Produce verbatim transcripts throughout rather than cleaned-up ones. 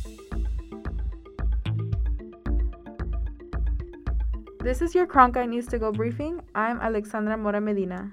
This is your Cronkite News to Go briefing. I'm Alexandra Mora Medina.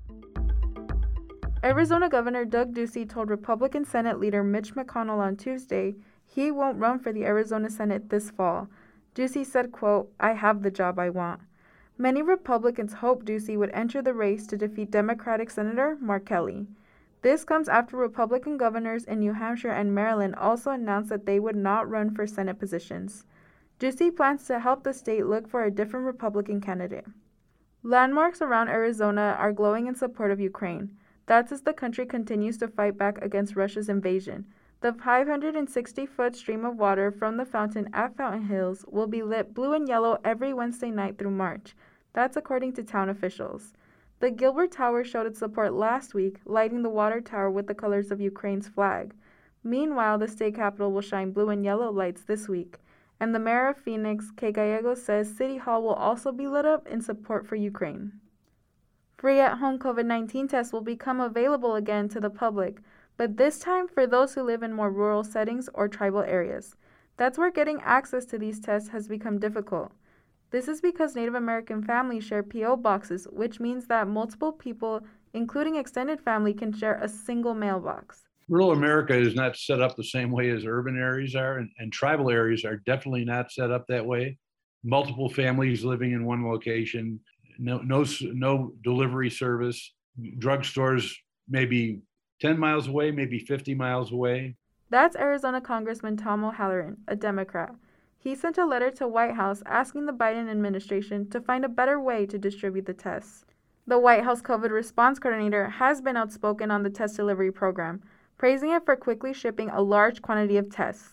Arizona Governor Doug Ducey told Republican Senate leader Mitch McConnell on Tuesday he won't run for the Arizona Senate this fall. Ducey said, quote, "I have the job I want." Many Republicans hoped Ducey would enter the race to defeat Democratic Senator Mark Kelly. This comes after Republican governors in New Hampshire and Maryland also announced that they would not run for Senate positions. Ducey plans to help the state look for a different Republican candidate. Landmarks around Arizona are glowing in support of Ukraine. That's as the country continues to fight back against Russia's invasion. The five hundred sixty foot stream of water from the fountain at Fountain Hills will be lit blue and yellow every Wednesday night through March. That's according to town officials. The Gilbert Tower showed its support last week, lighting the water tower with the colors of Ukraine's flag. Meanwhile, the state capitol will shine blue and yellow lights this week. And the mayor of Phoenix, Kay Gallegos, says City Hall will also be lit up in support for Ukraine. Free at-home COVID nineteen tests will become available again to the public, but this time for those who live in more rural settings or tribal areas. That's where getting access to these tests has become difficult. This is because Native American families share P O boxes, which means that multiple people, including extended family, can share a single mailbox. Rural America is not set up the same way as urban areas are, and, and tribal areas are definitely not set up that way. Multiple families living in one location, no no no delivery service, drugstores maybe ten miles away, maybe fifty miles away. That's Arizona Congressman Tom O'Halloran, a Democrat. He sent a letter to White House asking the Biden administration to find a better way to distribute the tests. The White House COVID response coordinator has been outspoken on the test delivery program, praising it for quickly shipping a large quantity of tests.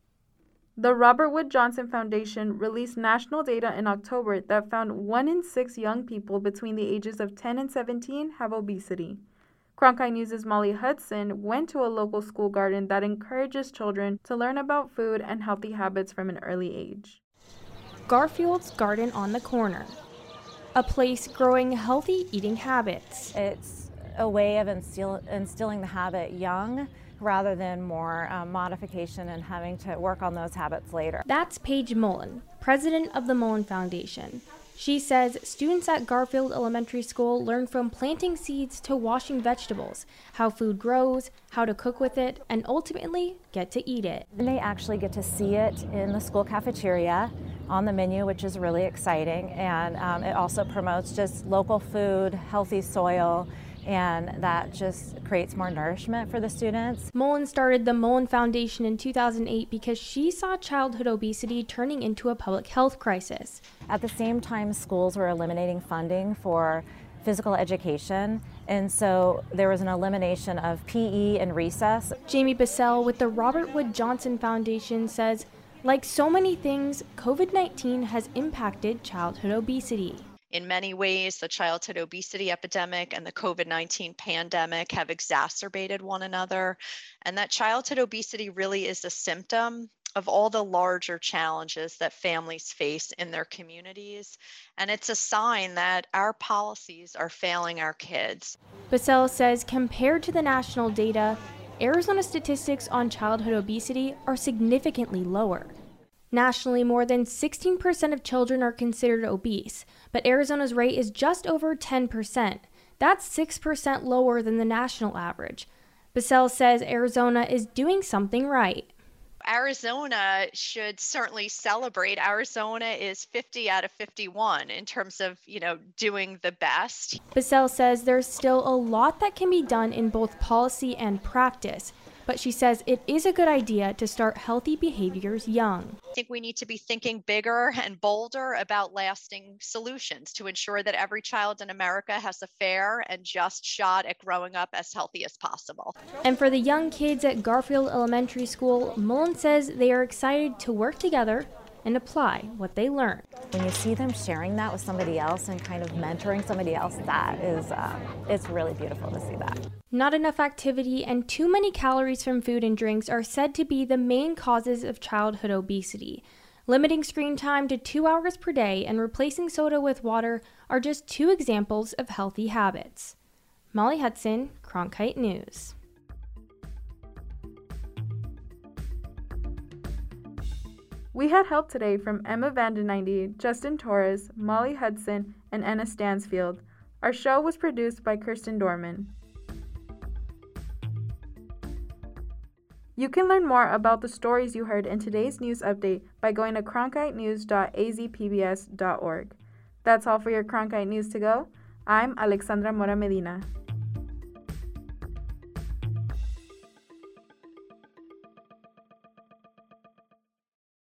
The Robert Wood Johnson Foundation released national data in October that found one in six young people between the ages of ten and seventeen have obesity. Cronkite News' Molly Hudson went to a local school garden that encourages children to learn about food and healthy habits from an early age. Garfield's Garden on the Corner, a place growing healthy eating habits. It's a way of instill, instilling the habit young rather than more um, modification and having to work on those habits later. That's Paige Mullen, president of the Mullen Foundation. She says students at Garfield Elementary School learn from planting seeds to washing vegetables, how food grows, how to cook with it, and ultimately get to eat it. And they actually get to see it in the school cafeteria on the menu, which is really exciting. And um, it also promotes just local food, healthy soil, and that just creates more nourishment for the students. Mullen started the Mullen Foundation in two thousand eight because she saw childhood obesity turning into a public health crisis. At the same time, schools were eliminating funding for physical education, and so there was an elimination of P E and recess. Jamie Bissell with the Robert Wood Johnson Foundation says, like so many things, COVID nineteen has impacted childhood obesity. In many ways, the childhood obesity epidemic and the COVID nineteen pandemic have exacerbated one another, and that childhood obesity really is a symptom of all the larger challenges that families face in their communities, and it's a sign that our policies are failing our kids. Bissell says compared to the national data, Arizona statistics on childhood obesity are significantly lower. Nationally, more than sixteen percent of children are considered obese, but Arizona's rate is just over ten percent. That's six percent lower than the national average. Bissell says Arizona is doing something right. Arizona should certainly celebrate. Arizona is fifty out of fifty-one in terms of, you know, doing the best. Bissell says there's still a lot that can be done in both policy and practice, but she says it is a good idea to start healthy behaviors young. I think we need to be thinking bigger and bolder about lasting solutions to ensure that every child in America has a fair and just shot at growing up as healthy as possible. And for the young kids at Garfield Elementary School, Mullen says they are excited to work together and apply what they learn. When you see them sharing that with somebody else and kind of mentoring somebody else, that is, uh, it's really beautiful to see that. Not enough activity and too many calories from food and drinks are said to be the main causes of childhood obesity. Limiting screen time to two hours per day and replacing soda with water are just two examples of healthy habits. Molly Hudson, Cronkite News. We had help today from Emma Vandeninde, Justin Torres, Molly Hudson, and Anna Stansfield. Our show was produced by Kirsten Dorman. You can learn more about the stories you heard in today's news update by going to cronkite news dot a z p b s dot org. That's all for your Cronkite News to Go. I'm Alexandra Mora Medina.